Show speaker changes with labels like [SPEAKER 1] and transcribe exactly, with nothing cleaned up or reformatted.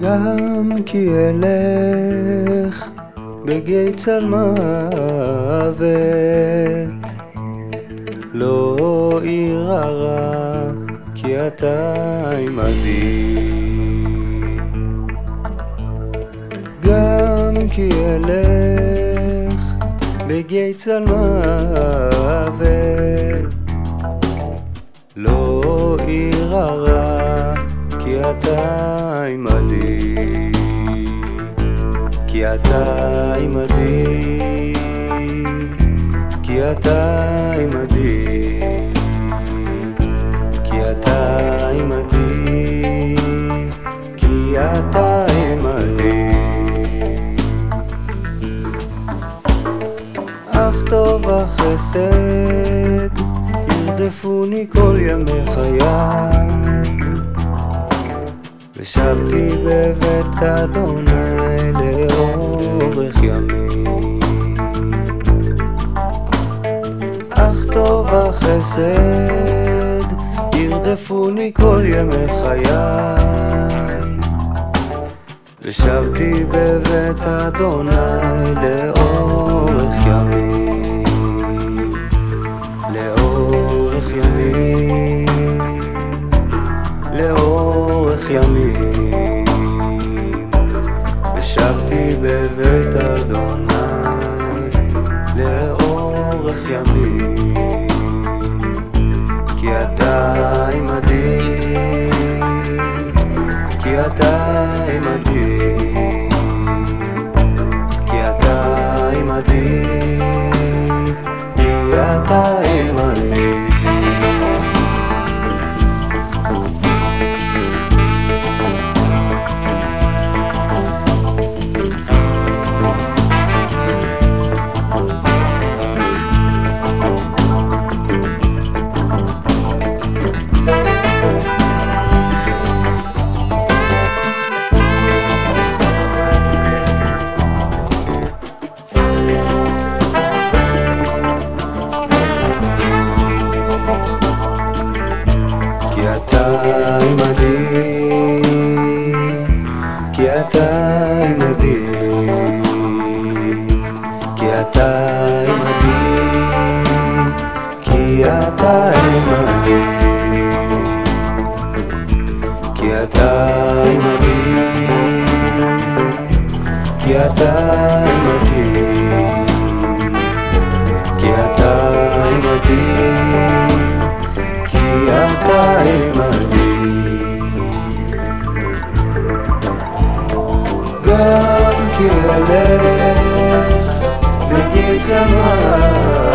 [SPEAKER 1] גם כי אלך בגיא צל מוות, לא אירא רע, כי אתה עמדי. גם כי אלך בגיא צל מוות, לא אירא רע, כי אתה עמדי. כי אתה עמדי, כי אתה עמדי, כי אתה עמדי, כי אתה עמדי. אך טוב החסד ירדפוני כל ימי חיי, ושבתי בבית אדוני לאורך ימים. אך טוב החסד ירדפוני כל ימי חיי, ושבתי בבית אדוני לאורך ימים. לאורך ימים, לאורך ימים, ושבתי בבית אדוני לאורך ימים. כי אתה עמדי, כי אתה עמדי, כי אתה עמדי, כי אתה עמדי. כי אתה עמדי, כי אתה עמדי, כי אתה עמדי, כי אתה עמדי, כי אתה עמדי, כי אתה עמדי, כי אתה עמדי, כי אתה עמדי. גם כי אלך בגיא צל מוות,